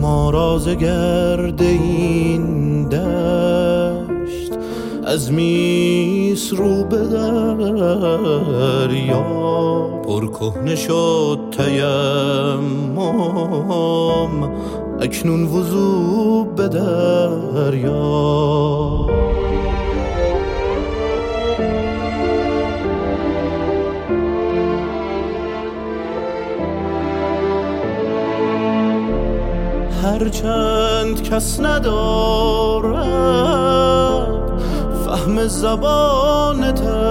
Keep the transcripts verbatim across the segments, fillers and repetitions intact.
ما راز گرد این دشت از میس رو به دریا پر کهنه شد تیمم اکنون وضو به دریا. هرچند کس ندارد فهم زبان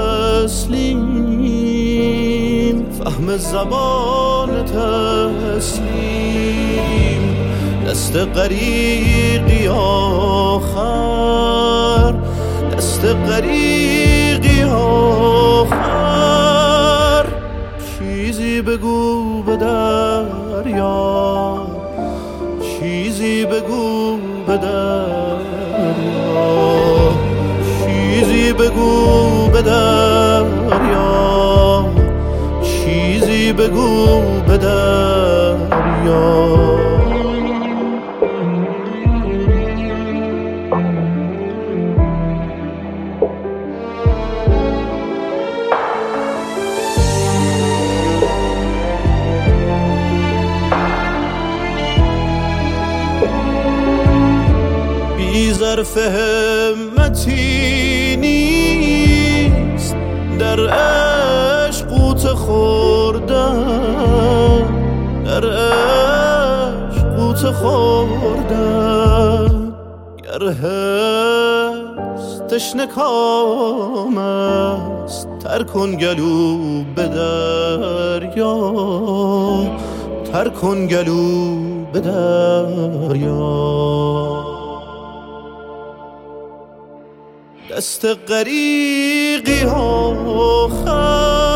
تسلیم، فهم زبان تسلیم، دست غریقی آخر، دست غریقی آخر، چیزی بگو به دریا، چیزی بگو به دریا، چیزی بگو به دریا، چیزی بگو به دریا. بی ظرف همتی نیست در عشق قوت خوردن، در عشق قوت خوردن. گر حرص تشنه کام است تر کن گلو به دریا، تر کن گلو به دریا. دست غریقی آخر